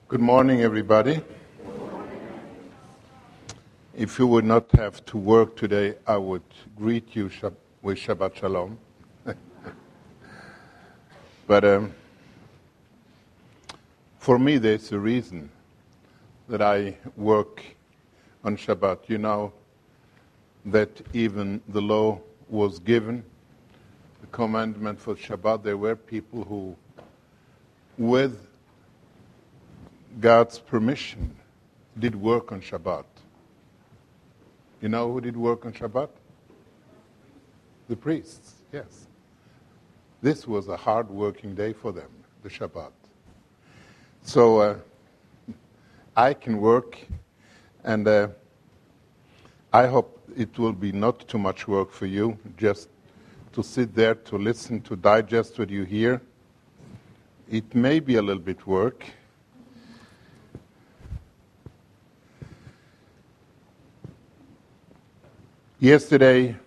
Good morning, everybody. If you would not have to work today, I would greet you with Shabbat Shalom. But for me, there's a reason that I work on Shabbat. You know that even the law was given, the commandment for Shabbat. There were people who, with God's permission, did work on Shabbat. You know who did work on Shabbat? The priests, yes. This was a hard working day for them, the Shabbat. So I can work, and I hope it will be not too much work for you, just to sit there, to listen, to digest what you hear. It may be a little bit work. Yesterday,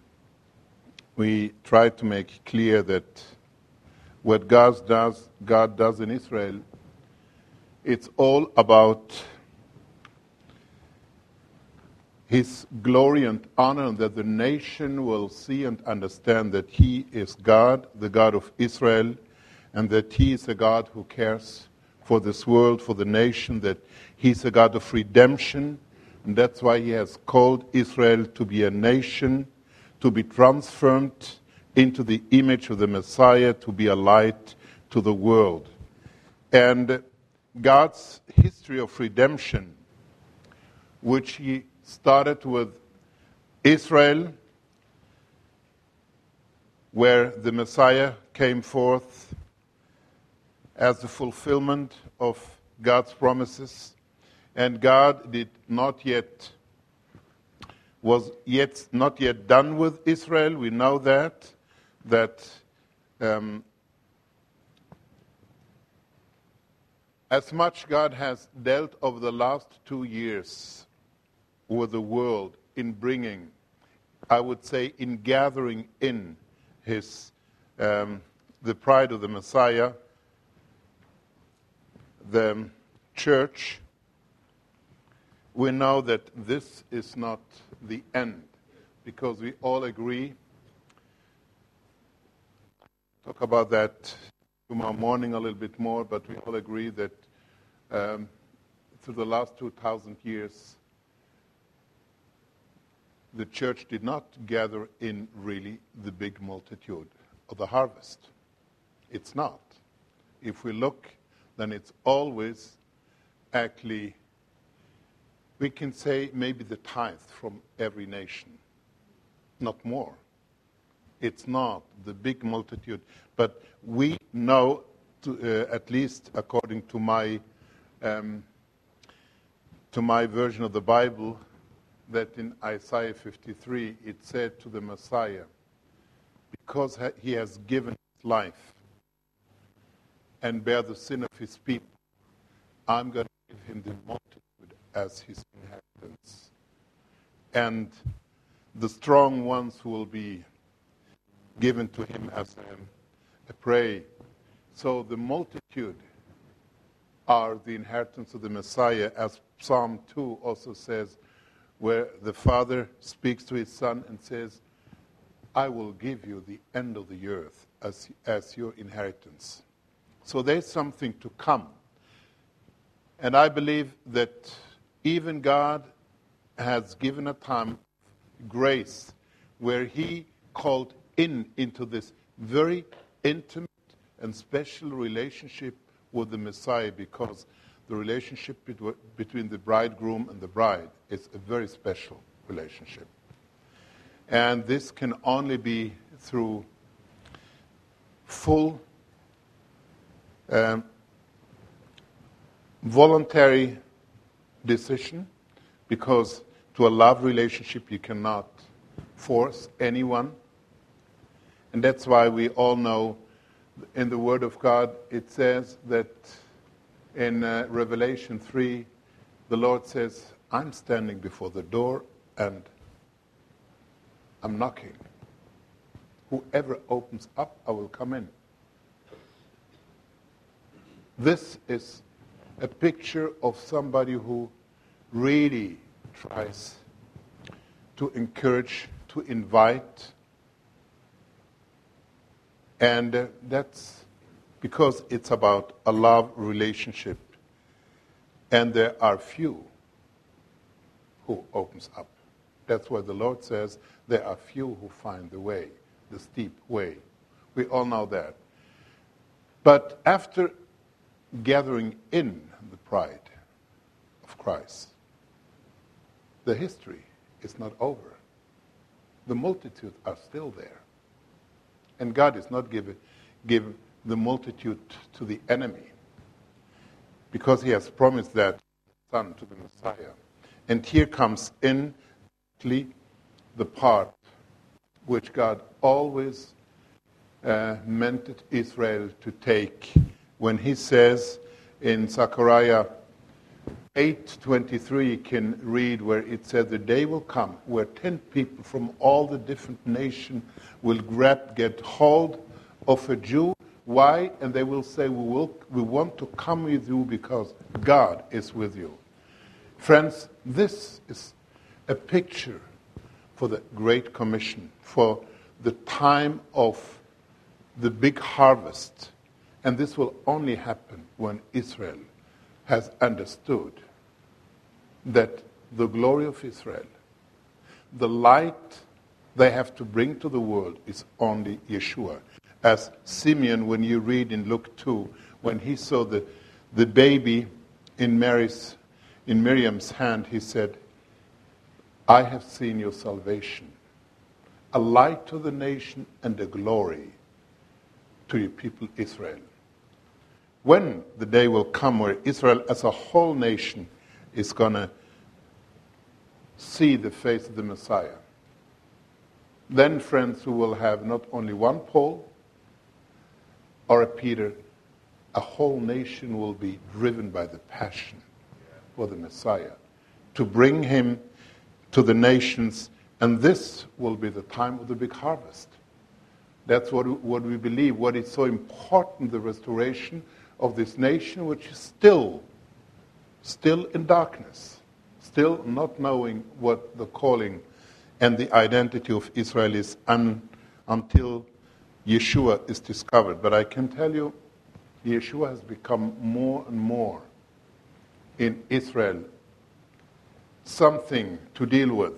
we tried to make clear that what God does in Israel, it's all about His glory and honor, and that the nation will see and understand that He is God, the God of Israel, and that He is a God who cares for this world, for the nation, that He's a God of redemption. And that's why He has called Israel to be a nation, to be transformed into the image of the Messiah, to be a light to the world. And God's history of redemption, which He started with Israel, where the Messiah came forth as the fulfillment of God's promises. And God was not yet done with Israel. We know that as much God has dealt over the last 2 years with the world in bringing, I would say, in gathering in His the pride of the Messiah, the church. We know that this is not the end, because we all agree. Talk about that tomorrow morning a little bit more, but we all agree that through the last 2,000 years, the church did not gather in really the big multitude of the harvest. It's not. If we look, then it's always actually, we can say maybe the tithe from every nation, not more. It's not the big multitude, but we know, at least according to my version of the Bible, that in Isaiah 53 it said to the Messiah, because He has given His life and bear the sin of His people, I'm going to give Him the multitude as His inheritance. And the strong ones who will be given to Him as a prey. So the multitude are the inheritance of the Messiah, as Psalm 2 also says, where the Father speaks to His Son and says, I will give you the end of the earth as your inheritance. So there's something to come. And I believe that even God has given a time, grace, where He called into this very intimate and special relationship with the Messiah, because the relationship between the bridegroom and the bride is a very special relationship. And this can only be through full voluntary decision, because to a love relationship you cannot force anyone. And that's why we all know in the Word of God it says that in Revelation 3 the Lord says, I'm standing before the door and I'm knocking. Whoever opens up, I will come in. This is a picture of somebody who really tries to encourage, to invite. And that's because it's about a love relationship. And there are few who opens up. That's why the Lord says there are few who find the way, the steep way. We all know that. But after gathering in the pride of Christ, the history is not over. The multitude are still there. And God is not give the multitude to the enemy, because he has promised that son to the Messiah. And here comes in the part which God always meant Israel to take when he says in Zechariah 8:23, you can read where it said, the day will come where 10 people from all the different nations will get hold of a Jew. Why? And they will say, we want to come with you because God is with you. Friends, this is a picture for the Great Commission, for the time of the big harvest. And this will only happen when Israel has understood that the glory of Israel, the light they have to bring to the world, is only Yeshua. As Simeon, when you read in Luke 2, when he saw the baby in Miriam's hand, he said, I have seen your salvation, a light to the nation and a glory to your people Israel. When the day will come where Israel as a whole nation is going to see the face of the Messiah, then, friends, we will have not only one Paul or a Peter, a whole nation will be driven by the passion for the Messiah, to bring him to the nations, and this will be the time of the big harvest. That's what we believe, what is so important, the restoration of this nation, which is still in darkness, still not knowing what the calling and the identity of Israel is until Yeshua is discovered. But I can tell you, Yeshua has become more and more in Israel something to deal with.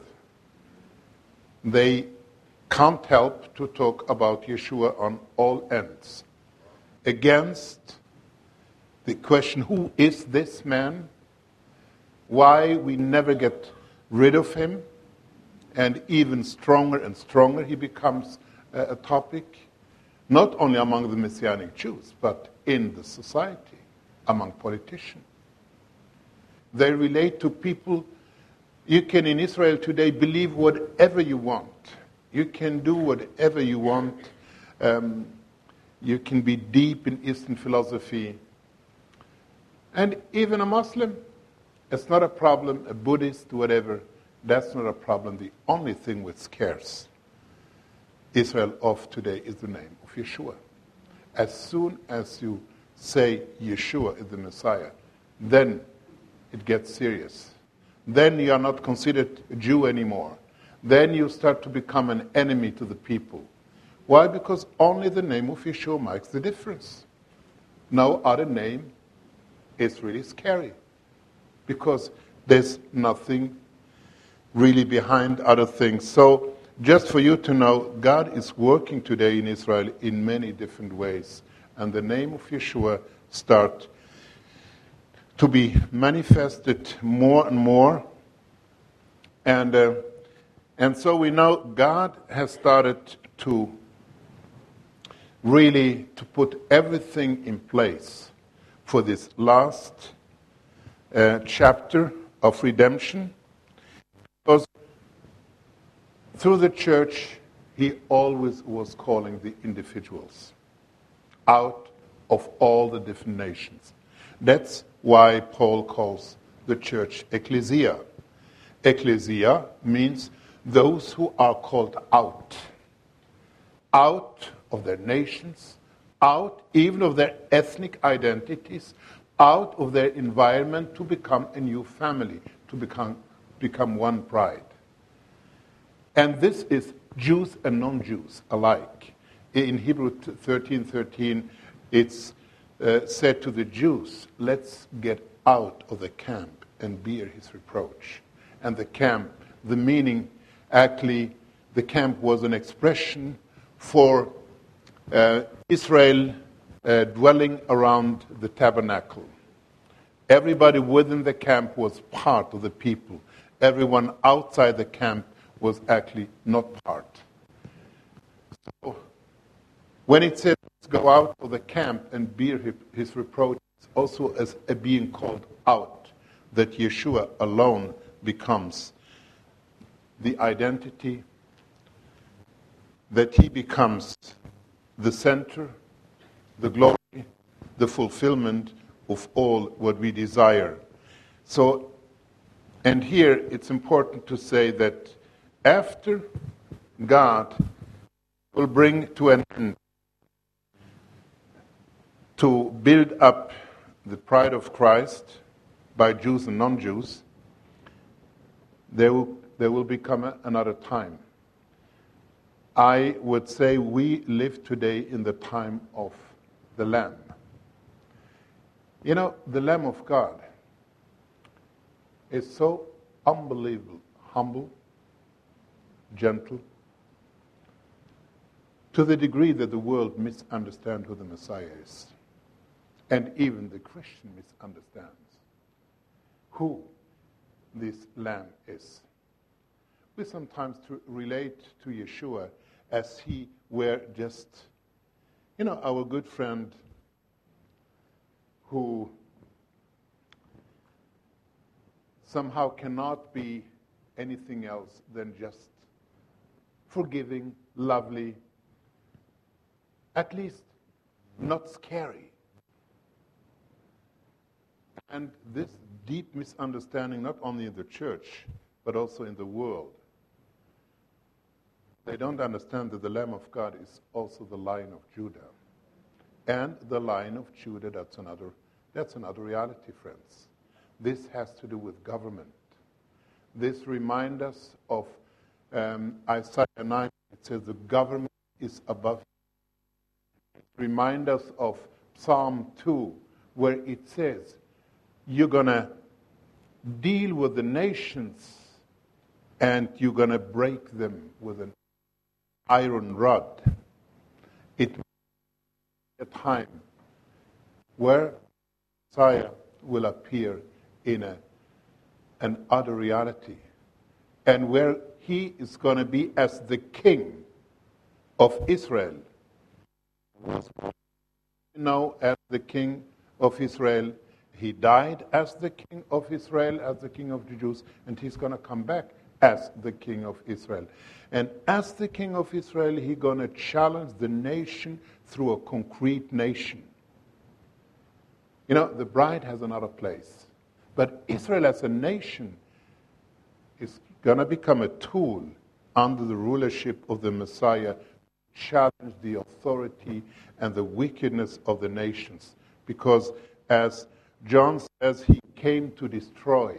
They can't help to talk about Yeshua on all ends. Against the question, who is this man? Why we never get rid of him? And even stronger and stronger he becomes a topic, not only among the Messianic Jews, but in the society, among politicians. They relate to people. You can, in Israel today, believe whatever you want. You can do whatever you want. You can be deep in Eastern philosophy. And even a Muslim, it's not a problem. A Buddhist, whatever, that's not a problem. The only thing which scares Israel of today is the name of Yeshua. As soon as you say Yeshua is the Messiah, then it gets serious. Then you are not considered a Jew anymore. Then you start to become an enemy to the people. Why? Because only the name of Yeshua makes the difference. No other name is really scary, because there's nothing really behind other things. So just for you to know, God is working today in Israel in many different ways. And the name of Yeshua starts to be manifested more and more. And so we know God has started to really to put everything in place for this last chapter of redemption. Because through the church, he always was calling the individuals out of all the different nations. That's why Paul calls the church ecclesia. Ecclesia means those who are called out of their nations, out even of their ethnic identities, out of their environment to become a new family, to become one bride. And this is Jews and non-Jews alike. In Hebrew 13:13, it's said to the Jews, let's get out of the camp and bear his reproach. And the camp, the meaning, actually, the camp was an expression for Israel dwelling around the tabernacle. Everybody within the camp was part of the people. Everyone outside the camp was actually not part. So when it says go out of the camp and bear his reproach, it's also as a being called out, that Yeshua alone becomes the identity, that he becomes the center, the glory, the fulfillment of all what we desire. So, and here it's important to say that after God will bring to an end to build up the bride of Christ by Jews and non-Jews, there will become another time. I would say we live today in the time of the Lamb. You know, the Lamb of God is so unbelievable, humble, gentle, to the degree that the world misunderstands who the Messiah is. And even the Christian misunderstands who this Lamb is. We sometimes relate to Yeshua as he were just, our good friend who somehow cannot be anything else than just forgiving, lovely, at least not scary. And this deep misunderstanding, not only in the church, but also in the world. They don't understand that the Lamb of God is also the Lion of Judah. And the Lion of Judah, that's another reality, friends. This has to do with government. This reminds us of Isaiah 9. It says the government is above. It reminds us of Psalm 2, where it says, you're going to deal with the nations and you're going to break them with an iron rod. It will be a time where Messiah will appear in an other reality, and where he is going to be as the king of Israel. As the king of Israel, he died as the king of Israel, as the king of the Jews, and he's going to come back as the king of Israel. And as the king of Israel, he's going to challenge the nation through a concrete nation. The bride has another place. But Israel as a nation is going to become a tool under the rulership of the Messiah to challenge the authority and the wickedness of the nations. Because as John says, he came to destroy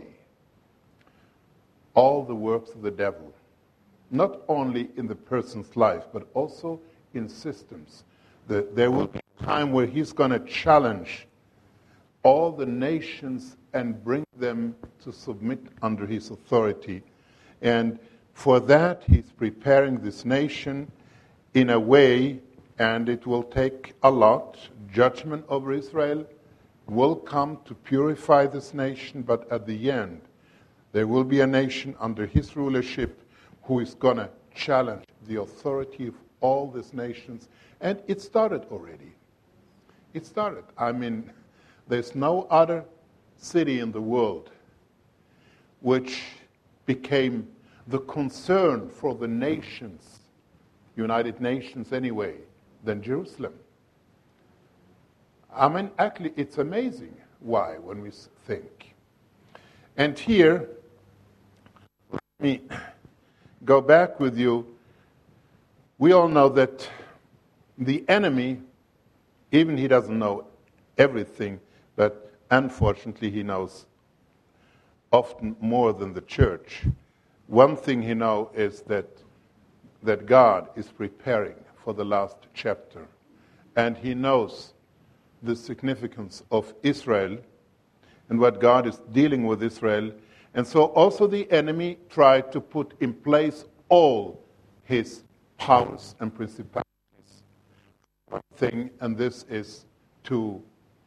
all the works of the devil, not only in the person's life, but also in systems. There will be a time where he's going to challenge all the nations and bring them to submit under his authority. And for that, he's preparing this nation in a way, and it will take a lot. Judgment over Israel will come to purify this nation, but at the end, there will be a nation under his rulership who is going to challenge the authority of all these nations. And it started already. It started. There's no other city in the world which became the concern for the nations, United Nations anyway, than Jerusalem. Actually, it's amazing why when we think. And here, let me go back with you. We all know that the enemy, even he doesn't know everything, but unfortunately, he knows often more than the church. One thing he knows is that God is preparing for the last chapter. And he knows the significance of Israel and what God is dealing with Israel. And so also the enemy tried to put in place all his powers and principalities. One thing, and this is to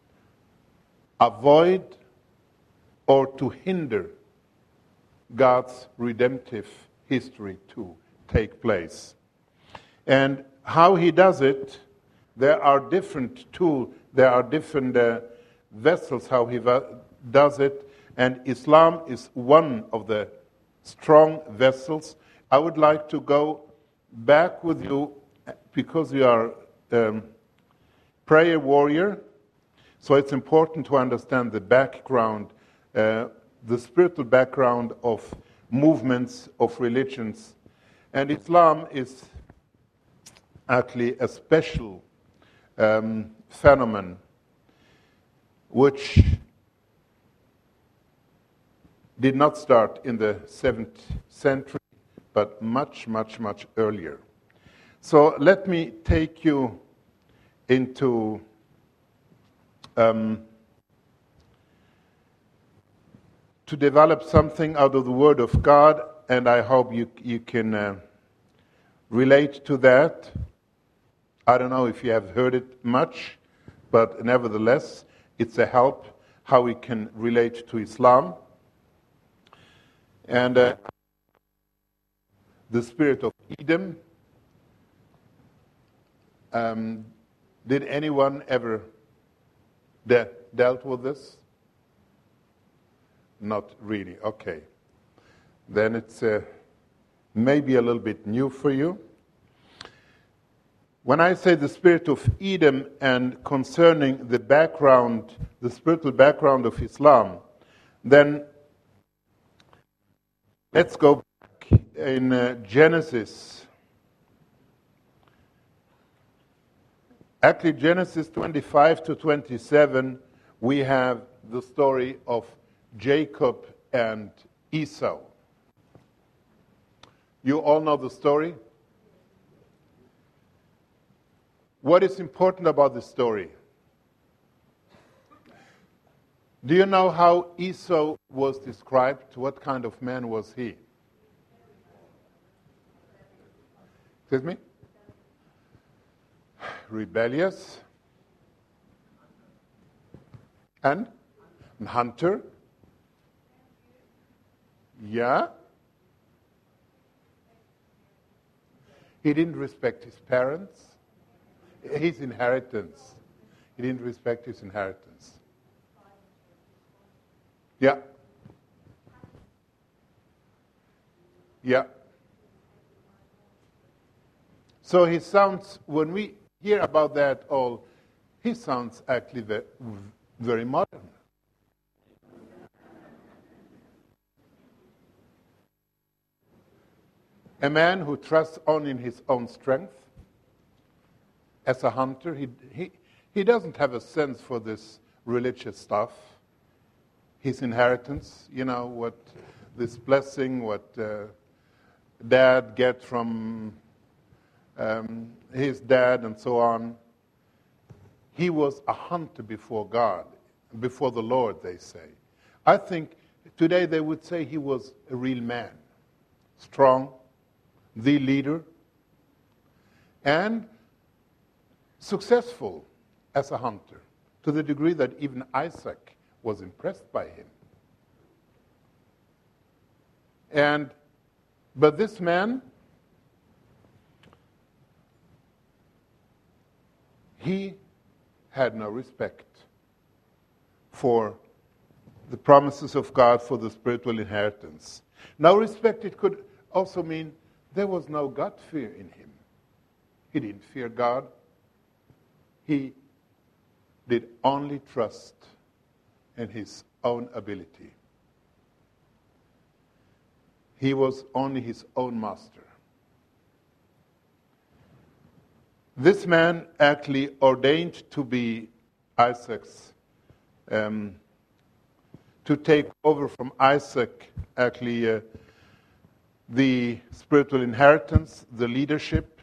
avoid or to hinder God's redemptive history to take place. And how he does it, there are different tools, there are different vessels how he does it, and Islam is one of the strong vessels. I would like to go back with you, because you are prayer warrior, so it's important to understand the background, the spiritual background of movements, of religions. And Islam is actually a special phenomenon which did not start in the 7th century, but much, much, much earlier. So let me take you into to develop something out of the Word of God, and I hope you can relate to that. I don't know if you have heard it much, but nevertheless, it's a help how we can relate to Islam. And the spirit of Edom. Did anyone ever dealt with this? Not really. Okay. Then it's maybe a little bit new for you. When I say the spirit of Edom and concerning the background, the spiritual background of Islam, then let's go back in Genesis. Actually, Genesis 25 to 27, we have the story of Jacob and Esau. You all know the story? What is important about this story? Do you know how Esau was described? What kind of man was he? Excuse me? Rebellious. And hunter. Yeah. He didn't respect his parents. His inheritance. He didn't respect his inheritance. Yeah. Yeah. So he sounds, when we hear about that all, he sounds actually very modern. A man who trusts only in his own strength. As a hunter, he doesn't have a sense for this religious stuff. His inheritance, you know, what this blessing, what dad get from his dad and so on. He was a hunter before God, before the Lord, they say. I think today they would say he was a real man, strong, the leader, and successful as a hunter, to the degree that even Isaac was impressed by him. But this man, he had no respect for the promises of God for the spiritual inheritance. No respect, it could also mean there was no God fear in him. He didn't fear God. He did only trust in his own ability. He was only his own master. This man actually ordained to be Isaac's to take over from Isaac, actually, the spiritual inheritance, the leadership,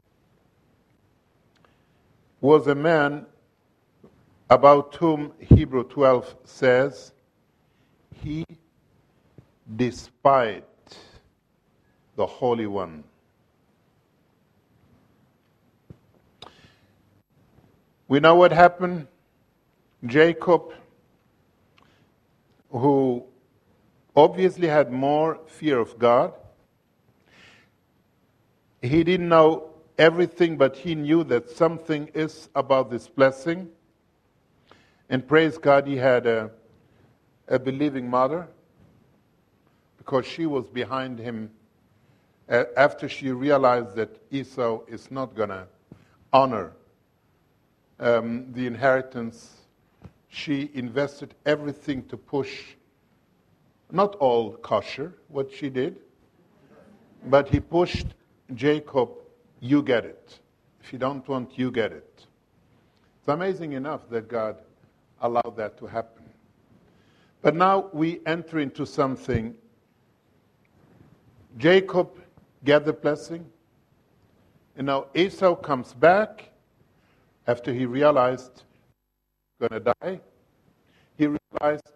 was a man about whom Hebrew 12 says, he despised the Holy One. We know what happened. Jacob, who obviously had more fear of God, he didn't know everything, but he knew that something is about this blessing. And praise God, he had a believing mother, because she was behind him after she realized that Esau is not going to honor the inheritance. She invested everything to push, not all kosher, what she did, but he pushed Jacob, you get it. If you don't want, you get it. It's amazing enough that God allowed that to happen. But now we enter into something. Jacob get the blessing, and now Esau comes back after he realized he's going to die. He realized,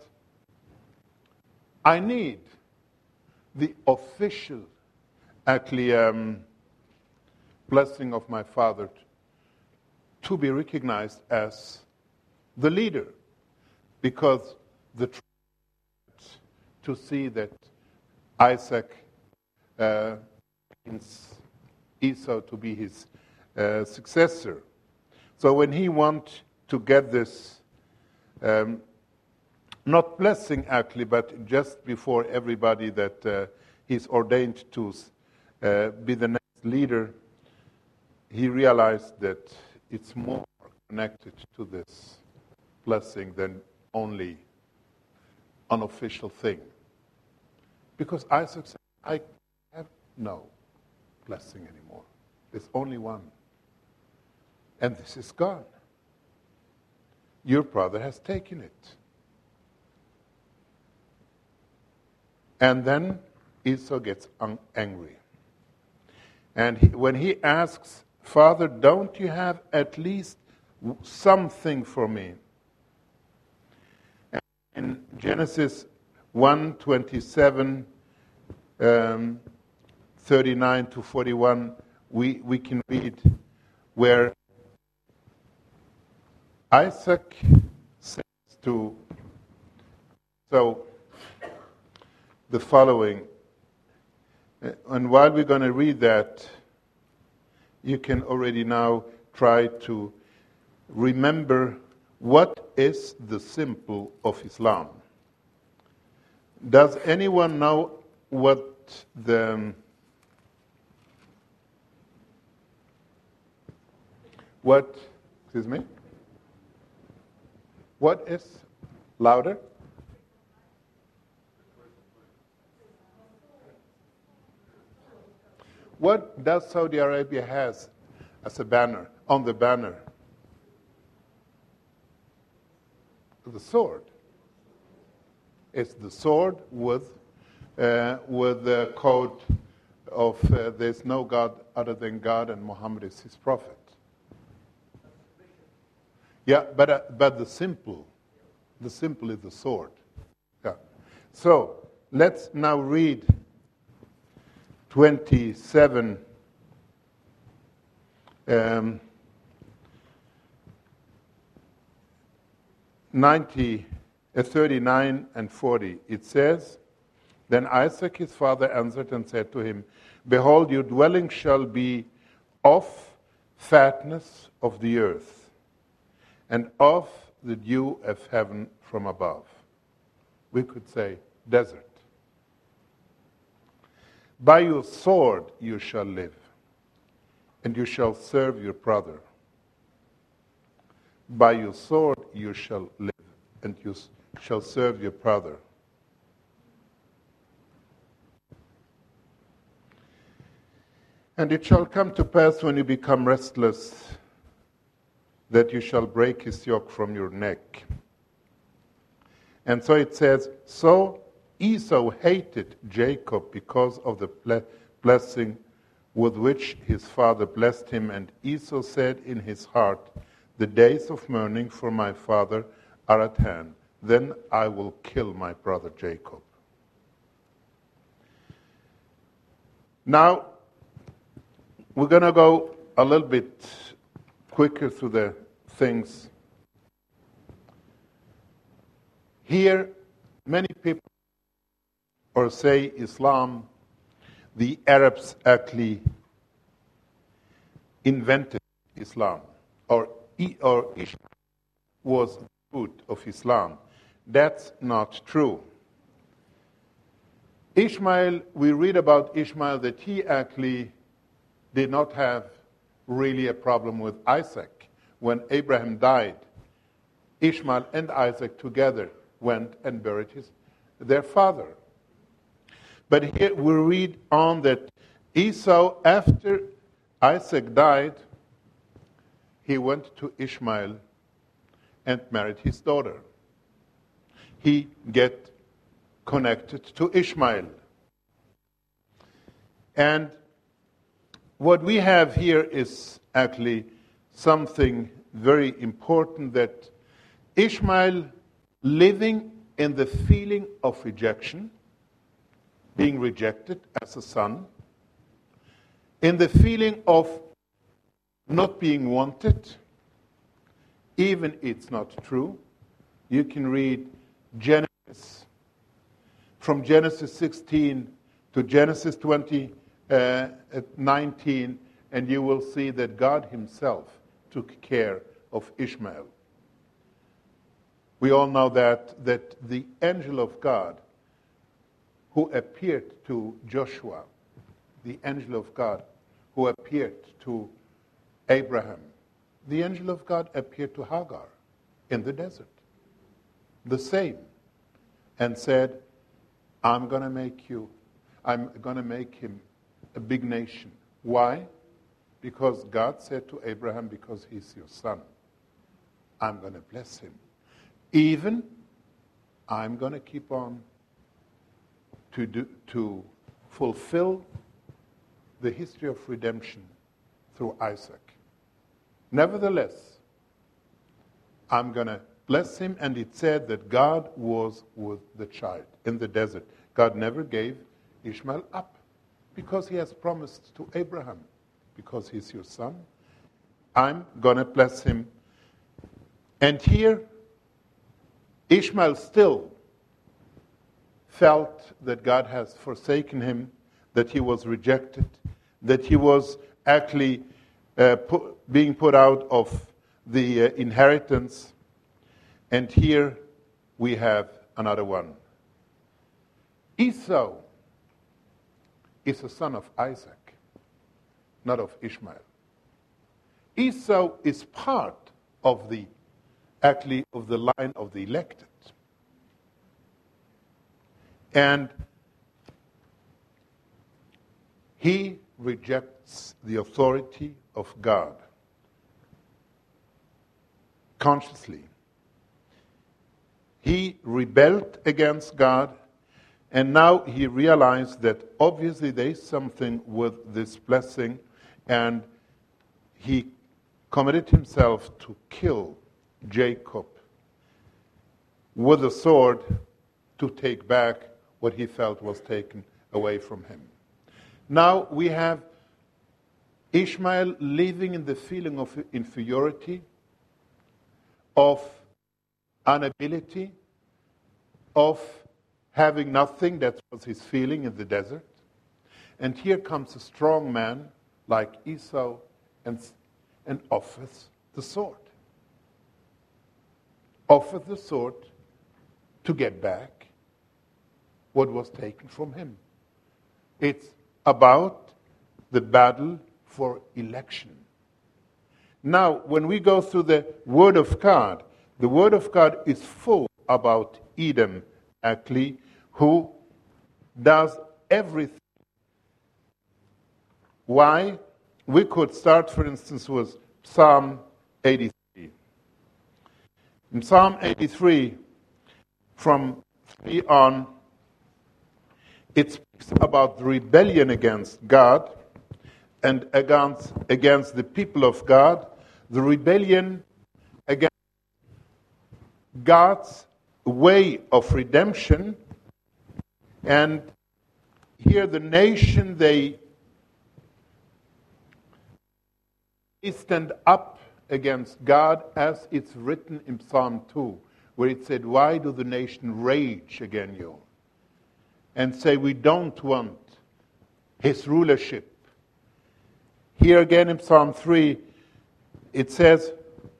I need the official, actually, blessing of my father to be recognized as the leader, because the truth to see that Isaac means Esau to be his successor. So when he wants to get this, not blessing actually, but just before everybody that he's ordained to be the next leader, he realized that it's more connected to this blessing than only unofficial thing. Because Isaac said, I have no blessing anymore. There's only one. And this is gone. Your brother has taken it. And then Esau gets angry. And when he asks, Father, don't you have at least something for me? And in Genesis 1:27, 39 to 41, we can read where Isaac says to so the following. And while we're going to read that, you can already now try to remember what is the symbol of Islam. Does anyone know what excuse me? What is louder? What does Saudi Arabia has as a banner, on the banner? The sword. It's the sword with the code of there's no God other than God and Muhammad is his prophet. Yeah, but the symbol is the sword. Yeah. So let's now read 27, 39 and 40. It says, Then Isaac his father answered and said to him, Behold, your dwelling shall be of fatness of the earth, and of the dew of heaven from above. We could say desert. By your sword you shall live, and you shall serve your brother. By your sword you shall live, and you shall serve your brother. And it shall come to pass when you become restless, that you shall break his yoke from your neck. And so it says, so Esau hated Jacob because of the blessing with which his father blessed him. And Esau said in his heart, the days of mourning for my father are at hand. Then I will kill my brother Jacob. Now, we're going to go a little bit quicker through the things. Here, many people or say Islam, the Arabs actually invented Islam, or Ishmael was the root of Islam. That's not true. Ishmael, we read about Ishmael that he actually did not have really a problem with Isaac. When Abraham died, Ishmael and Isaac together went and buried their father. But here we read on that Esau, after Isaac died, he went to Ishmael and married his daughter. He get connected to Ishmael. And what we have here is actually something very important, that Ishmael, living in the feeling of rejection, being rejected as a son, in the feeling of not being wanted, even it's not true. You can read Genesis, from Genesis 16 to Genesis 19, and you will see that God himself took care of Ishmael. We all know that the angel of God who appeared to Joshua, the angel of God who appeared to Abraham, the angel of God appeared to Hagar in the desert. The same. And said, I'm going to make him a big nation. Why? Because God said to Abraham, because he's your son, I'm going to bless him. Even I'm going to keep on to fulfill the history of redemption through Isaac. Nevertheless, I'm going to bless him, and it said that God was with the child in the desert. God never gave Ishmael up because he has promised to Abraham, because he's your son, I'm going to bless him. And here, Ishmael still felt that God has forsaken him, that he was rejected, that he was actually being put out of the inheritance. And here we have another one. Esau is a son of Isaac, not of Ishmael. Esau is part of the line of the elected. And he rejects the authority of God consciously. He rebelled against God, and now he realized that obviously there is something with this blessing, and he committed himself to kill Jacob with a sword to take back what he felt was taken away from him. Now we have Ishmael living in the feeling of inferiority, of inability, of having nothing. That was his feeling in the desert. And here comes a strong man like Esau and offers the sword. Offers the sword to get back what was taken from him. It's about the battle for election. Now, when we go through the Word of God, the Word of God is full about Edom, actually, who does everything. Why? We could start, for instance, with Psalm 83. In Psalm 83, from 3 on, it speaks about the rebellion against God and against the people of God, the rebellion against God's way of redemption. And here the nation, they stand up against God, as it's written in Psalm 2, where it said, "Why do the nation rage against you?" And say, we don't want his rulership. Here again in Psalm 3, it says,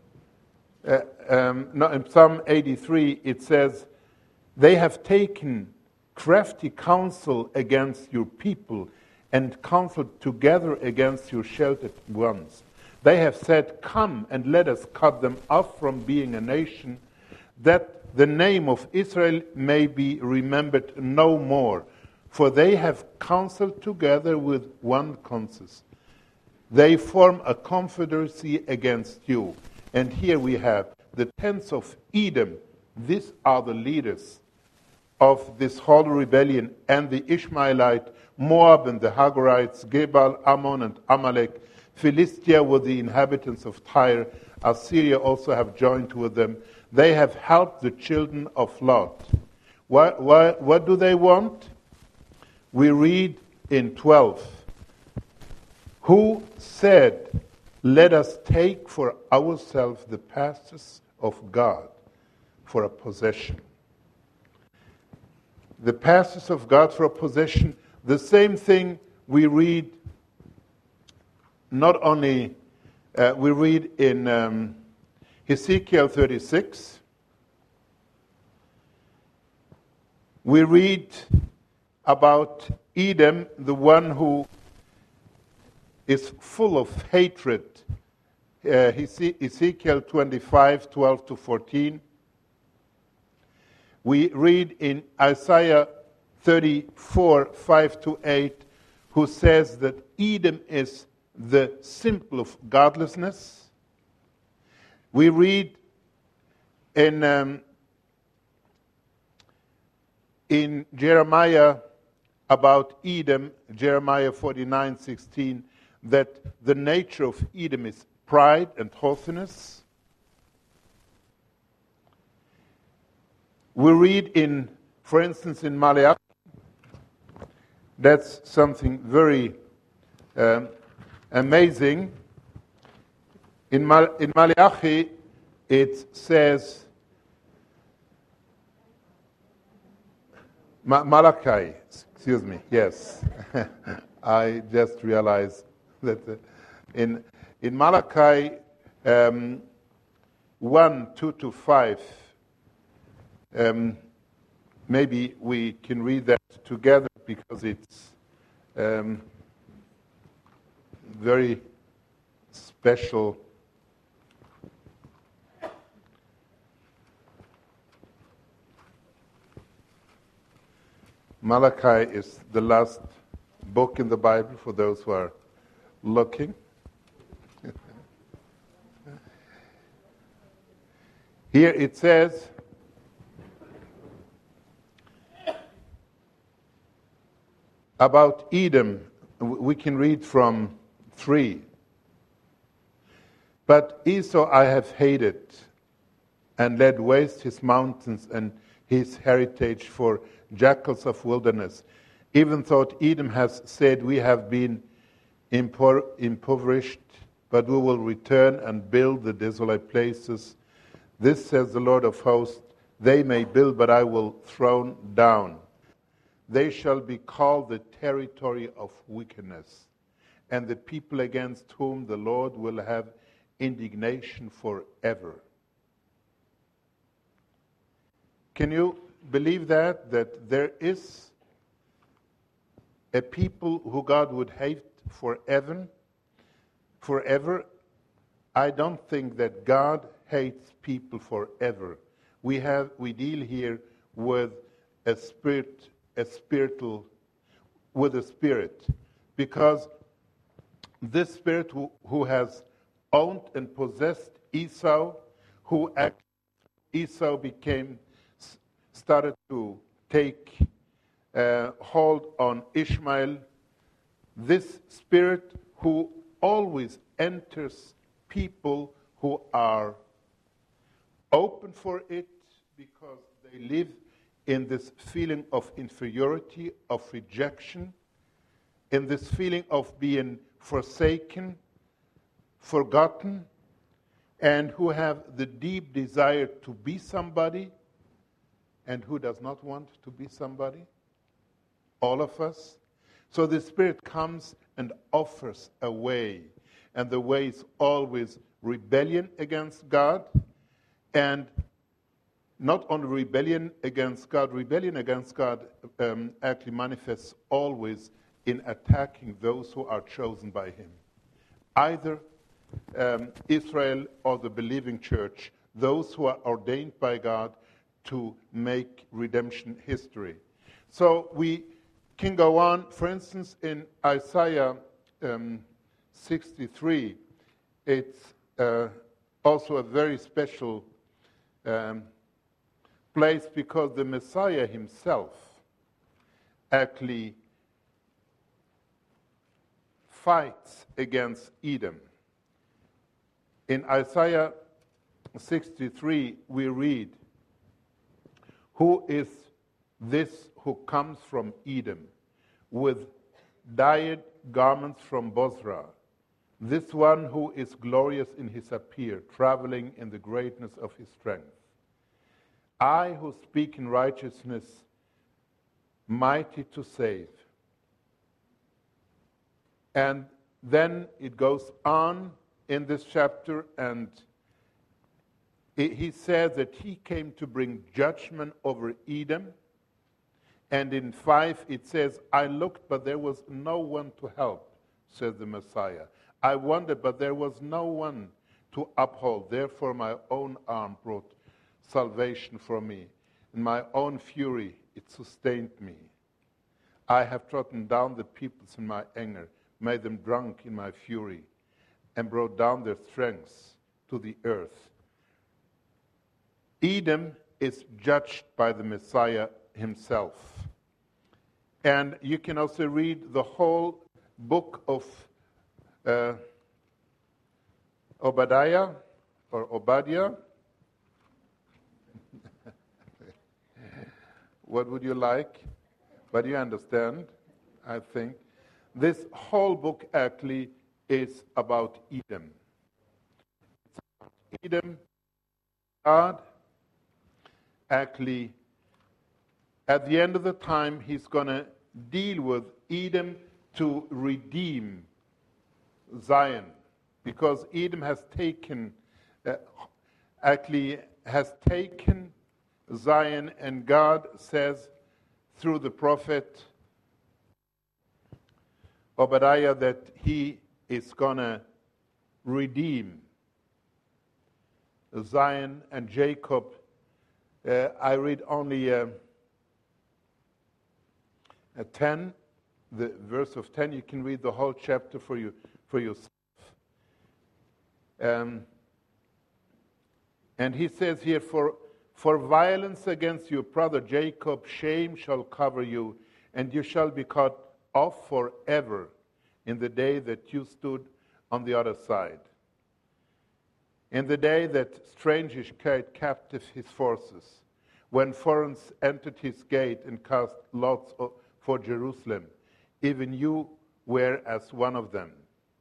in Psalm 83, it says, "They have taken crafty counsel against your people and counseled together against your sheltered ones. They have said, 'Come and let us cut them off from being a nation, that the name of Israel may be remembered no more. For they have counseled together with one conscience. They form a confederacy against you.'" And here we have the tents of Edom. These are the leaders of this whole rebellion, and the Ishmaelite, Moab and the Hagarites, Gebal, Ammon and Amalek, Philistia with the inhabitants of Tyre, Assyria also have joined with them. They have helped the children of Lot. What do they want? We read in 12, "Who said, 'Let us take for ourselves the pastures of God for a possession'?" The pastures of God for a possession. The same thing we read not only, we read in Ezekiel 36. We read about Edom, the one who is full of hatred. Ezekiel 25, 12 to 14. We read in Isaiah 34, 5 to 8, who says that Edom is the symbol of godlessness. We read in Jeremiah about Edom, Jeremiah 49:16, that the nature of Edom is pride and haughtiness. We read in, for instance, in Malachi, that's something very amazing. In Malachi, it says, Malachi, excuse me, yes. I just realized that in Malachi 1, 2 to 5, maybe we can read that together because it's very special. Malachi is the last book in the Bible for those who are looking. Here it says, about Edom, we can read from 3. "But Esau I have hated, and laid waste his mountains and his heritage for jackals of wilderness. Even though Edom has said, 'We have been impoverished, but we will return and build the desolate places.' This says the Lord of hosts, 'They may build, but I will throw down. They shall be called the territory of wickedness, and the people against whom the Lord will have indignation forever.'" Can you believe that there is a people who God would hate forever? I don't think that God hates people forever. We deal here with a spirit, because this spirit who has owned and possessed Esau, Esau became started to take hold on Ishmael, this spirit who always enters people who are open for it because they live in this feeling of inferiority, of rejection, in this feeling of being forsaken, forgotten, and who have the deep desire to be somebody, and who does not want to be somebody? All of us. So the Spirit comes and offers a way, and the way is always rebellion against God, and not only rebellion against God actually manifests always in attacking those who are chosen by Him. Either Israel or the believing church, those who are ordained by God to make redemption history. So we can go on. For instance, in Isaiah 63, it's also a very special place because the Messiah himself actually fights against Edom. In Isaiah 63, we read, "Who is this who comes from Edom with dyed garments from Bozrah? This one who is glorious in his appear, traveling in the greatness of his strength. I who speak in righteousness, mighty to save." And then it goes on in this chapter, and he says that he came to bring judgment over Edom. And in 5 it says, "I looked, but there was no one to help," says the Messiah. "I wondered, but there was no one to uphold. Therefore my own arm brought salvation for me. In my own fury it sustained me. I have trodden down the peoples in my anger, made them drunk in my fury, and brought down their strengths to the earth." Edom is judged by the Messiah himself. And you can also read the whole book of Obadiah, or Obadiah. What would you like? But you understand, I think. This whole book actually is about Edom. It's about Edom. God actually, at the end of the time, he's going to deal with Edom to redeem Zion. Because Edom has taken Zion, and God says through the prophet Obadiah that he is going to redeem Zion and Jacob. I read only 10, the verse of 10. You can read the whole chapter for yourself. And he says here, for violence against your brother Jacob, shame shall cover you, and you shall be cut off forever in the day that you stood on the other side. In the day that strangers carried captive his forces, when foreigners entered his gate and cast lots for Jerusalem, even you were as one of them.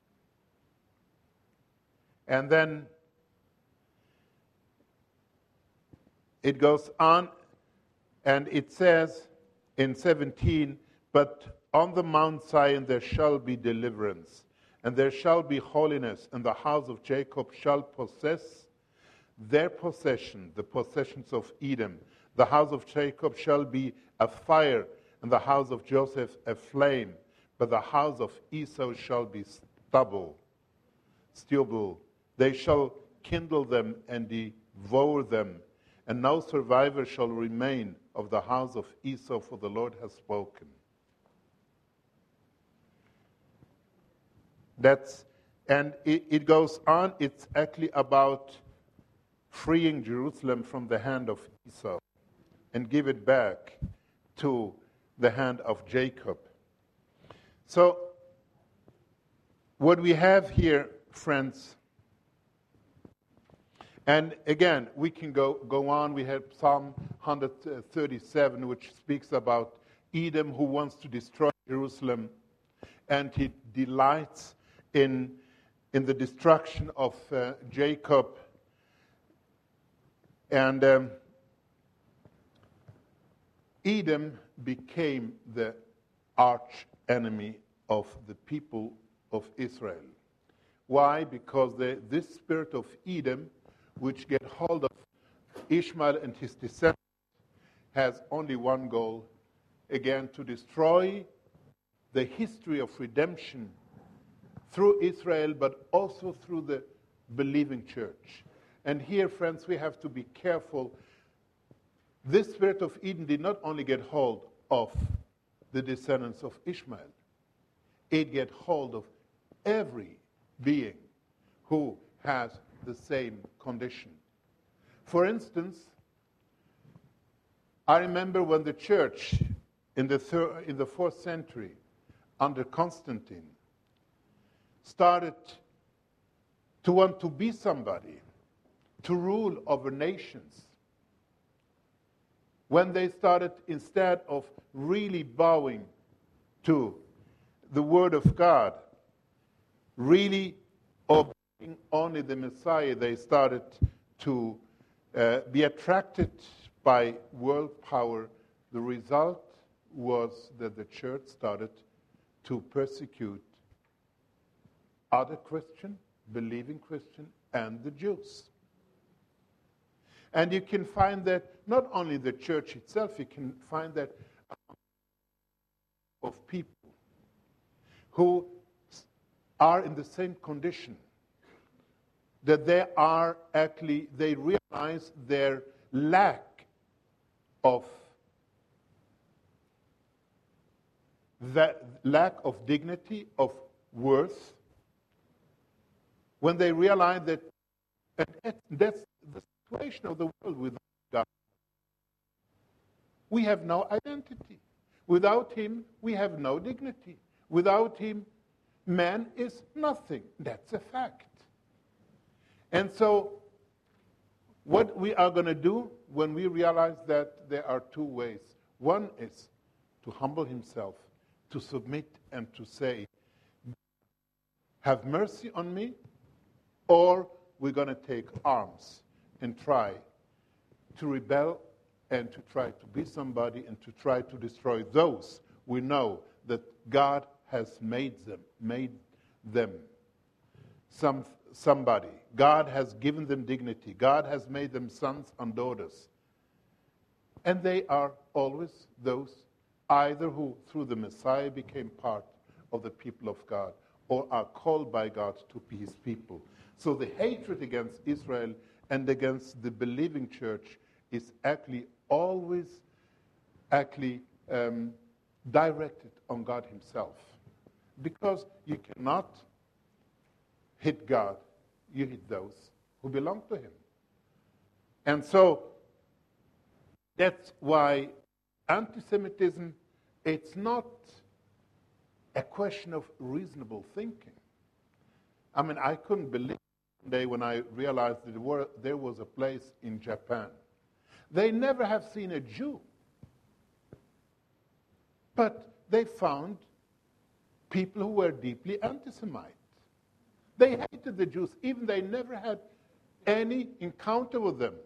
And then it goes on, and it says in 17, "But on the Mount Zion there shall be deliverance, and there shall be holiness, and the house of Jacob shall possess their possession, the possessions of Edom. The house of Jacob shall be a fire, and the house of Joseph a flame, but the house of Esau shall be stubble. They shall kindle them and devour them, and no survivor shall remain of the house of Esau, for the Lord has spoken." And it goes on. It's actually about freeing Jerusalem from the hand of Esau. and give it back to the hand of Jacob. So, what we have here, friends, and again, we can go on. We have Psalm 137, which speaks about Edom, who wants to destroy Jerusalem, and he delights in the destruction of Jacob. And Edom became the arch enemy of the people of Israel. Why? Because this spirit of Edom, which get hold of Ishmael and his descendants, has only one goal, again, to destroy the history of redemption through Israel, but also through the believing church. And here, friends, we have to be careful. This spirit of Edom did not only get hold of the descendants of Ishmael, it get hold of every being who has the same condition. For instance, I remember when the church in the 4th century under Constantine started to want to be somebody, to rule over nations. When they started, instead of really bowing to the Word of God, really obeying only the Messiah, they started to be attracted by world power. The result was that the church started to persecute other Christian, believing Christian, and the Jews. And you can find that not only the church itself, you can find that of people who are in the same condition, that they realize their lack of dignity, of worth, when they realize that, and that's the situation of the world without God. We have no identity. Without Him, we have no dignity. Without Him, man is nothing. That's a fact. And so, what we are going to do when we realize that there are two ways. One is to humble himself, to submit and to say, have mercy on me, or we're going to take arms and try to rebel and to try to be somebody and to try to destroy those we know that God has made them somebody. God has given them dignity. God has made them sons and daughters. And they are always those either who through the Messiah became part of the people of God or are called by God to be His people. So the hatred against Israel and against the believing church is always directed on God Himself. Because you cannot hit God, you hit those who belong to Him. And so that's why anti-Semitism, it's not a question of reasonable thinking. I mean, I couldn't believe one day when I realized that there was a place in Japan. They never have seen a Jew. But they found people who were deeply anti-Semite. They hated the Jews, even they never had any encounter with them.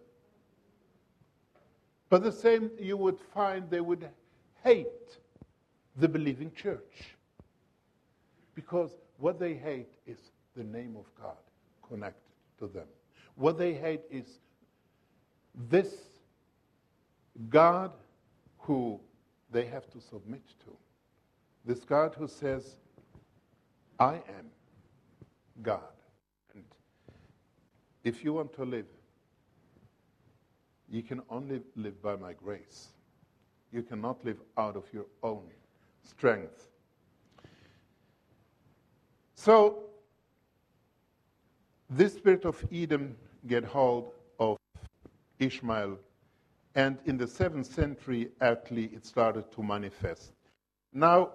But the same you would find they would hate the believing church. Because what they hate is the name of God connected to them. What they hate is this God who they have to submit to. This God who says, I am God. And if you want to live, you can only live by my grace. You cannot live out of your own strength. So, this spirit of Edom get hold of Ishmael, And in the 7th century, actually, it started to manifest. Now,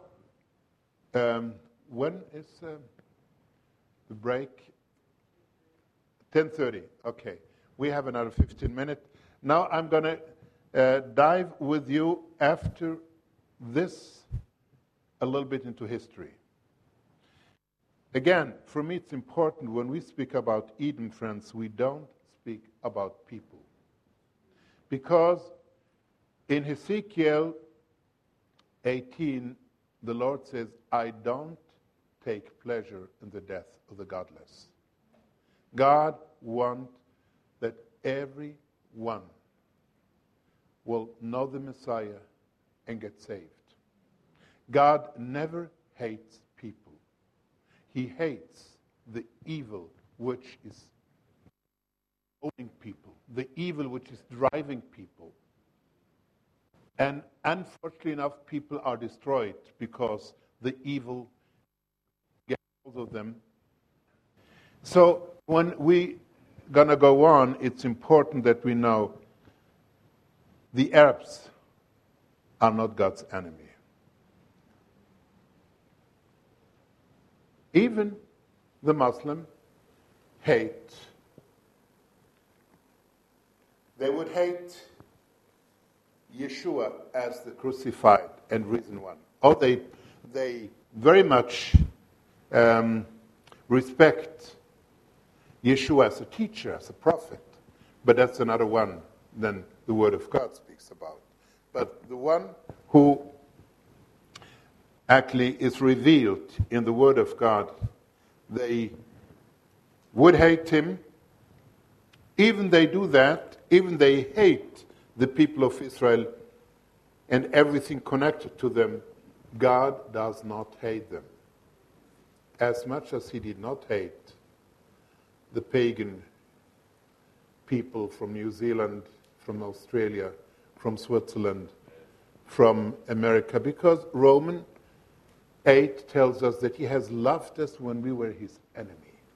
when is the break? 10:30. Okay. We have another 15 minutes. Now I'm going to dive with you after this a little bit into history. Again, for me it's important when we speak about Eden, friends, we don't speak about people. Because in Ezekiel 18, the Lord says, I don't take pleasure in the death of the godless. God wants that everyone will know the Messiah and get saved. God never hates people. He hates the evil which is owning people, the evil which is driving people. And unfortunately enough, people are destroyed because the evil gets hold of them. So when we're going to go on, it's important that we know the Arabs are not God's enemy. Even the Muslim hate. They would hate Yeshua as the crucified and risen one. Or they very much respect Yeshua as a teacher, as a prophet. But that's another one than the Word of God speaks about. But the one who actually is revealed in the Word of God, they would hate him. Even they do that, even they hate the people of Israel and everything connected to them, God does not hate them. As much as he did not hate the pagan people from New Zealand, from Australia, from Switzerland, from America, because Romans 8 tells us that he has loved us when we were his enemy.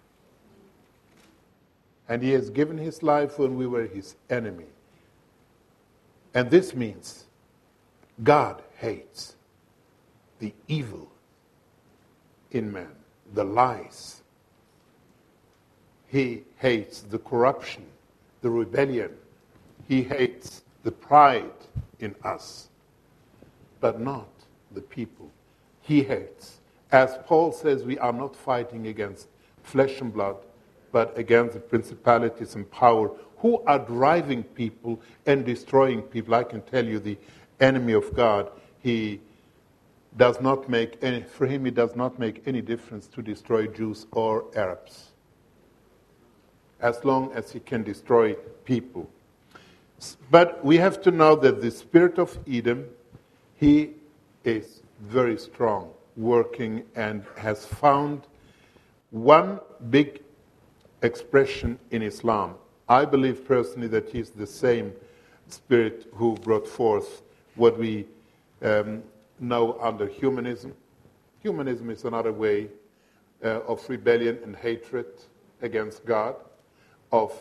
And he has given his life when we were his enemy. And this means God hates the evil in man, the lies. He hates the corruption, the rebellion. He hates the pride in us, but not the people. He hates. As Paul says, we are not fighting against flesh and blood, but against the principalities and power who are driving people and destroying people. I can tell you the enemy of God, he does not make any, for him it does not make any difference to destroy Jews or Arabs, as long as he can destroy people. But we have to know that the spirit of Edom, he is very strong, working, and has found one big expression in Islam. I believe personally that he's the same spirit who brought forth what we know under humanism. Humanism is another way of rebellion and hatred against God, of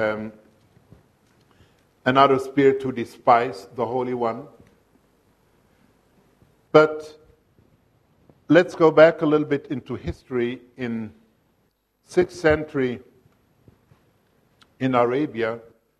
another spirit who despise the Holy One. But let's go back a little bit into history. In 6th century in Arabia,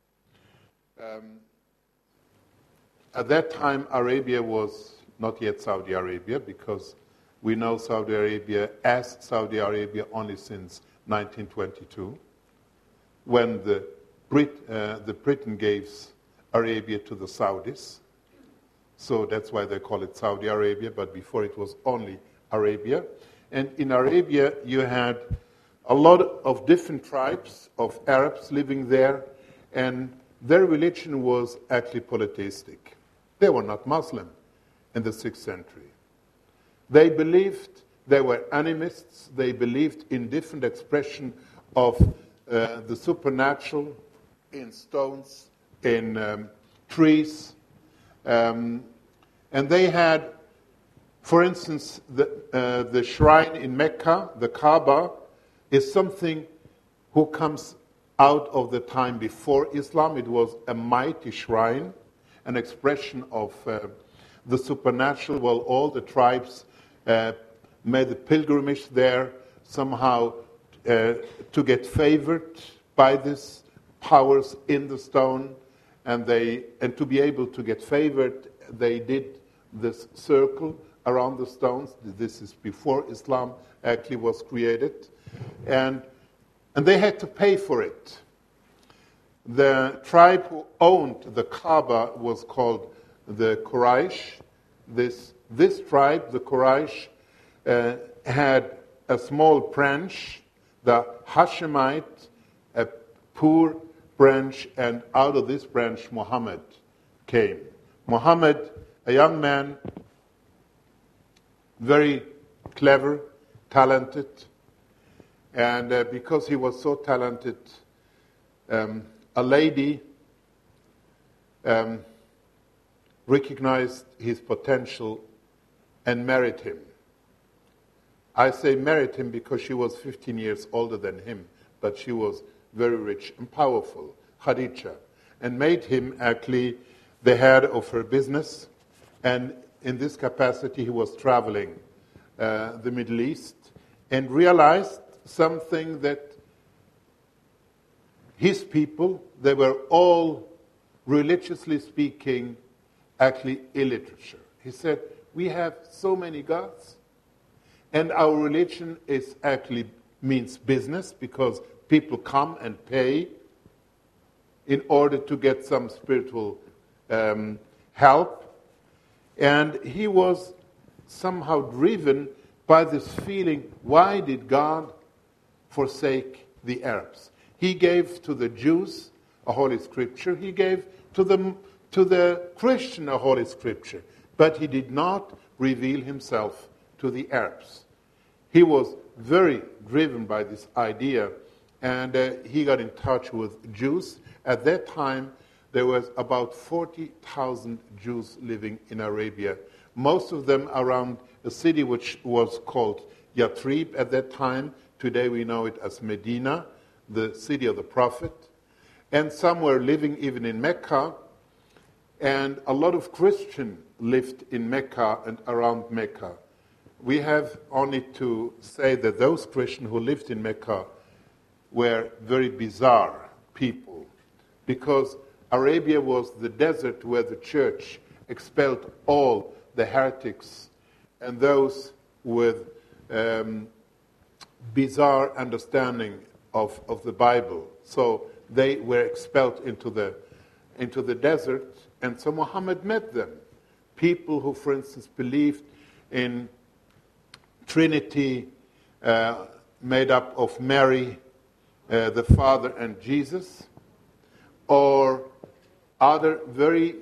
at that time Arabia was not yet Saudi Arabia, because we know Saudi Arabia as Saudi Arabia only since 1922, when the Britain gave Arabia to the Saudis. So that's why they call it Saudi Arabia, but before it was only Arabia. And in Arabia you had a lot of different tribes of Arabs living there, and their religion was actually polytheistic. They were not Muslim in the 6th century. They believed, they were animists, they believed in different expression of the supernatural in stones, in trees. And they had, for instance, the shrine in Mecca, the Kaaba, is something who comes out of the time before Islam. It was a mighty shrine. an expression of the supernatural. Well, all the tribes made a pilgrimage there somehow to get favored by these powers in the stone, and to be able to get favored, they did this circle around the stones. This is before Islam actually was created, and they had to pay for it. The tribe who owned the Kaaba was called the Quraysh. This tribe, the Quraysh, had a small branch, the Hashemite, a poor branch, and out of this branch Muhammad came. Muhammad, a young man, very clever, talented, and because he was so talented, a lady recognized his potential and married him. I say married him because she was 15 years older than him, but she was very rich and powerful, Khadija, and made him actually the head of her business. And in this capacity, he was traveling the Middle East and realized something, that his people, they were all, religiously speaking, actually illiterate. He said, we have so many gods, and our religion is actually means business, because people come and pay in order to get some spiritual help. And he was somehow driven by this feeling, why did God forsake the Arabs? He gave to the Jews a Holy Scripture. He gave to the Christian a Holy Scripture. But he did not reveal himself to the Arabs. He was very driven by this idea, and he got in touch with Jews. At that time, there was about 40,000 Jews living in Arabia, most of them around a city which was called Yathrib at that time. Today we know it as Medina, the city of the Prophet. And some were living even in Mecca, and a lot of Christians lived in Mecca and around Mecca. We have only to say that those Christians who lived in Mecca were very bizarre people, because Arabia was the desert where the church expelled all the heretics and those with bizarre understanding of the Bible. So they were expelled into the desert, and so Muhammad met them. People who, for instance, believed in Trinity made up of Mary, the Father, and Jesus, or other very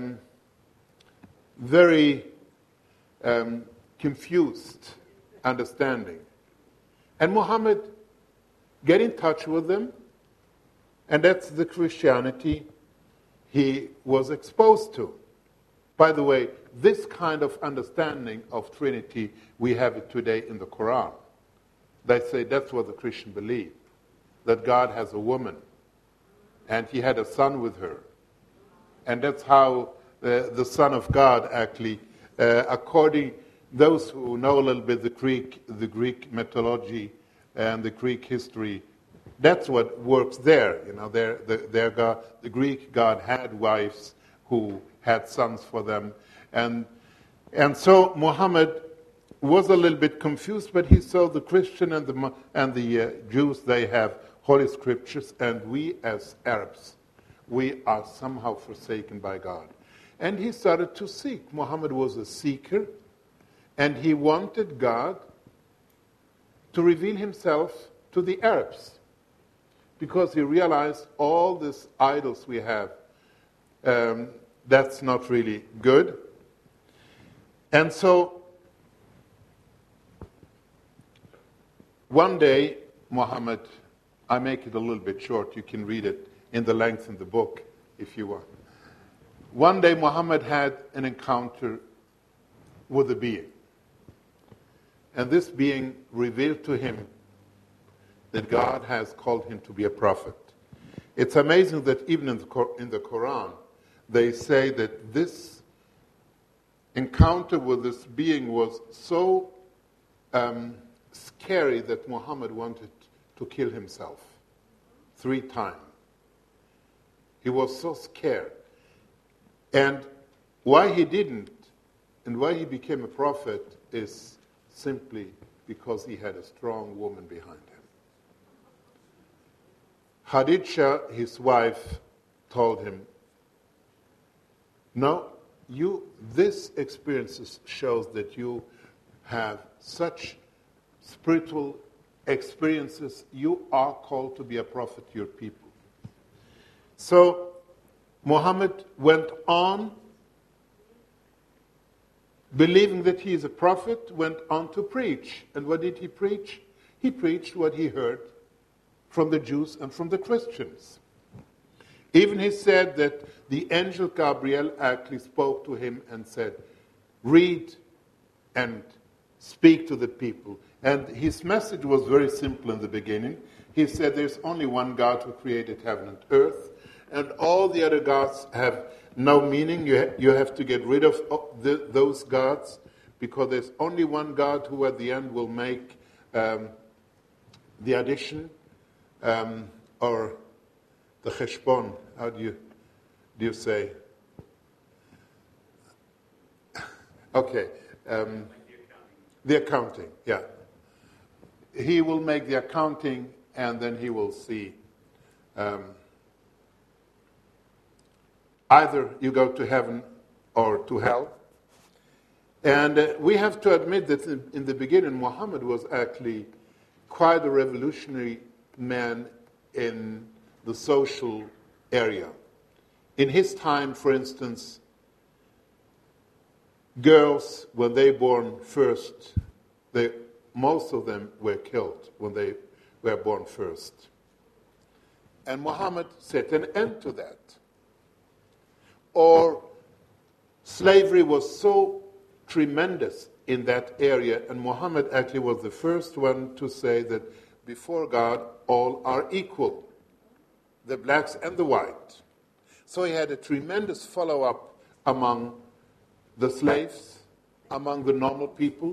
confused understanding. And Muhammad get in touch with them, and that's the Christianity he was exposed to. By the way, this kind of understanding of Trinity, we have it today in the Quran. They say that's what the Christian believe, that God has a woman, and he had a son with her. And that's how the Son of God actually, according those who know a little bit the Greek mythology and the Greek history, that's what works there. You know, their God, the Greek God had wives who had sons for them, and so Muhammad was a little bit confused, but he saw the Christian and the Jews, they have Holy Scriptures, and we as Arabs, we are somehow forsaken by God. And he started to seek. Muhammad was a seeker, and he wanted God to reveal himself to the Arabs, because he realized all these idols we have, that's not really good. And so one day, Muhammad, I make it a little bit short, you can read it in the length in the book if you want. One day Muhammad had an encounter with a being. And this being revealed to him that God has called him to be a prophet. It's amazing that even in the Quran, they say that this encounter with this being was so scary that Muhammad wanted to kill himself 3 times. He was so scared. And why he didn't, and why he became a prophet, is simply because he had a strong woman behind him. Khadija, his wife, told him, no, this experience shows that you have such spiritual experiences. You are called to be a prophet to your people. So Muhammad went on, believing that he is a prophet, went on to preach. And what did he preach? He preached what he heard from the Jews and from the Christians. Even he said that the angel Gabriel actually spoke to him and said, read and speak to the people. And his message was very simple in the beginning. He said there's only one God who created heaven and earth, and all the other gods have no meaning. You have to get rid of those gods, because there's only one God who at the end will make the addition or the cheshbon. How do you say? Okay, the accounting. Yeah, he will make the accounting, and then he will see. Either you go to heaven or to hell. And we have to admit that in the beginning, Muhammad was actually quite a revolutionary man in the social area. In his time, for instance, girls, when they born first, most of them were killed when they were born first. And Muhammad set an end to that. Or slavery was so tremendous in that area, and Muhammad actually was the first one to say that before God, all are equal, the blacks and the white. So he had a tremendous follow-up among the slaves, among the normal people,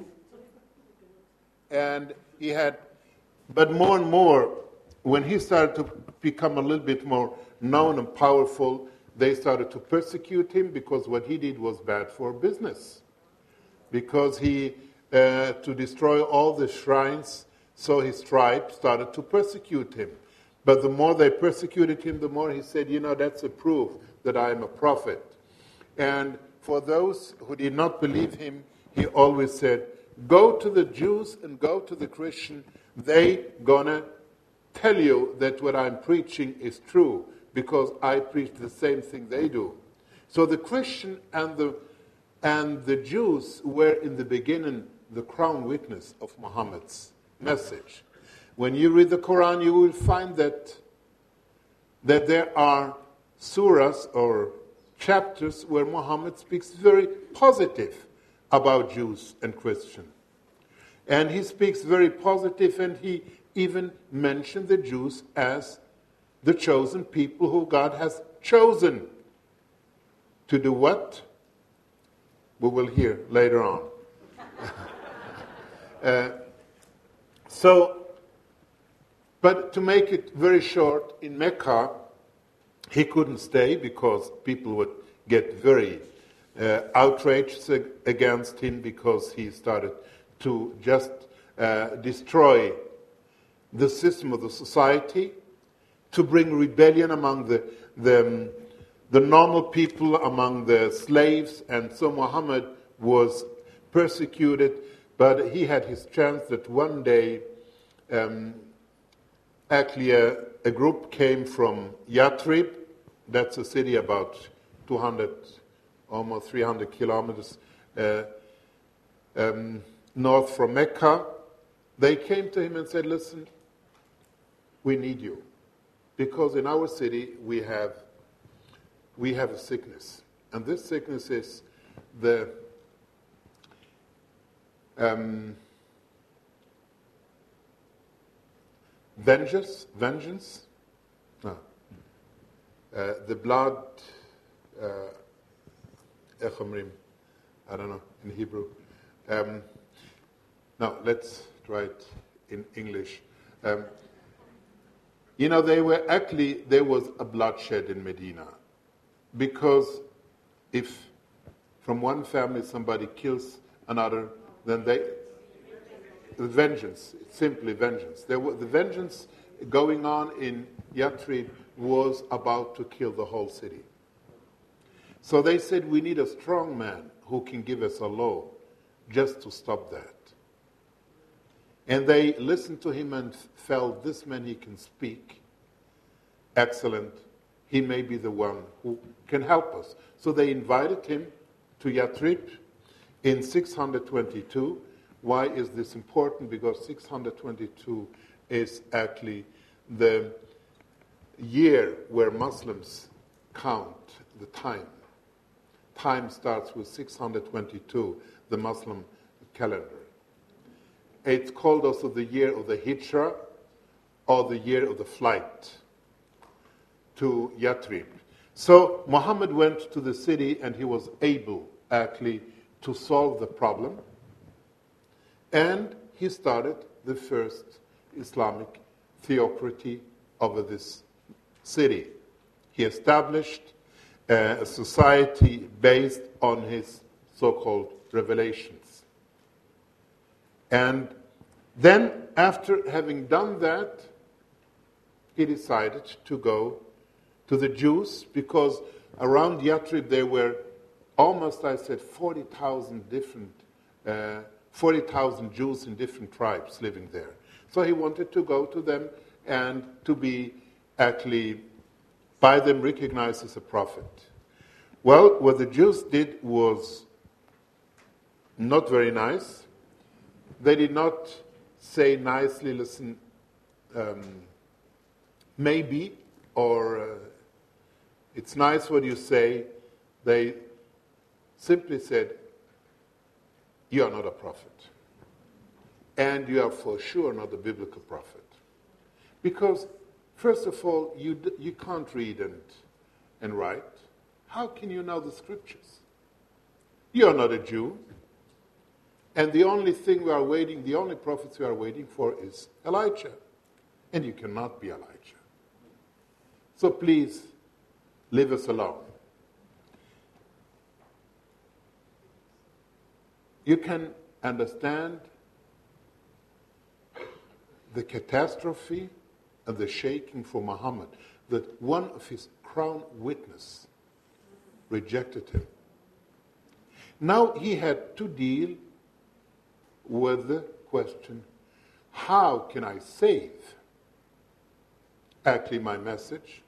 and he had, but more and more, when he started to become a little bit more known and powerful, they started to persecute him, because what he did was bad for business. Because he, to destroy all the shrines, so his tribe started to persecute him. But the more they persecuted him, the more he said, that's a proof that I am a prophet. And for those who did not believe him, he always said, go to the Jews and go to the Christian. They gonna tell you that what I'm preaching is true, because I preach the same thing they do. So the Christian and the Jews were in the beginning the crown witness of Muhammad's message. When you read the Quran, you will find that there are surahs or chapters where Muhammad speaks very positive about Jews and Christians. And he speaks very positive, and he even mentioned the Jews as the chosen people who God has chosen to do what? We will hear later on. But to make it very short, in Mecca, he couldn't stay because people would get very outraged against him, because he started to just destroy the system of the society, to bring rebellion among the normal people, among the slaves. And so Muhammad was persecuted, but he had his chance that one day, actually a group came from Yathrib. That's a city about 200, almost 300 kilometers north from Mecca. They came to him and said, listen, we need you. Because in our city we have a sickness. And this sickness is the vengeance. No. The blood, Echomrim, I don't know, in Hebrew. Now, let's try it in English. There was a bloodshed in Medina. Because if from one family somebody kills another, then vengeance, simply vengeance. The vengeance going on in Yathrib was about to kill the whole city. So they said, we need a strong man who can give us a law just to stop that. And they listened to him and felt, this man, he can speak. Excellent. He may be the one who can help us. So they invited him to Yathrib in 622. Why is this important? Because 622 is actually the year where Muslims count the time. Time starts with 622, the Muslim calendar. It's called also the year of the Hijra, or the year of the flight to Yathrib. So Muhammad went to the city and he was able actually to solve the problem. And he started the first Islamic theocracy over this city. He established a society based on his so-called revelations. And then, after having done that, he decided to go to the Jews, because around Yathrib there were almost, 40,000 Jews in different tribes living there. So he wanted to go to them and to be actually by them recognized as a prophet. Well, what the Jews did was not very nice. They did not say nicely, listen, maybe, or it's nice what you say. They simply said, you are not a prophet. And you are for sure not a biblical prophet. Because, first of all, you can't read and write. How can you know the scriptures? You are not a Jew. And the only prophets we are waiting for is Elijah. And you cannot be Elijah. So please, leave us alone. You can understand the catastrophe and the shaking for Muhammad, that one of his crown witnesses rejected him. Now he had to deal with the question, how can I save actually my message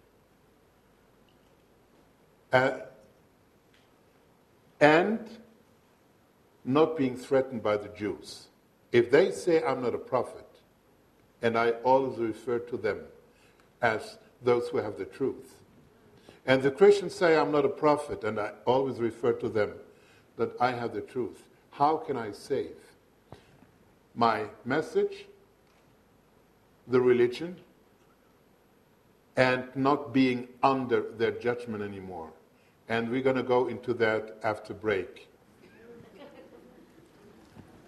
and not being threatened by the Jews? If they say I'm not a prophet, and I always refer to them as those who have the truth, and the Christians say I'm not a prophet, and I always refer to them that I have the truth, how can I save my message, the religion, and not being under their judgment anymore? And we're going to go into that after break.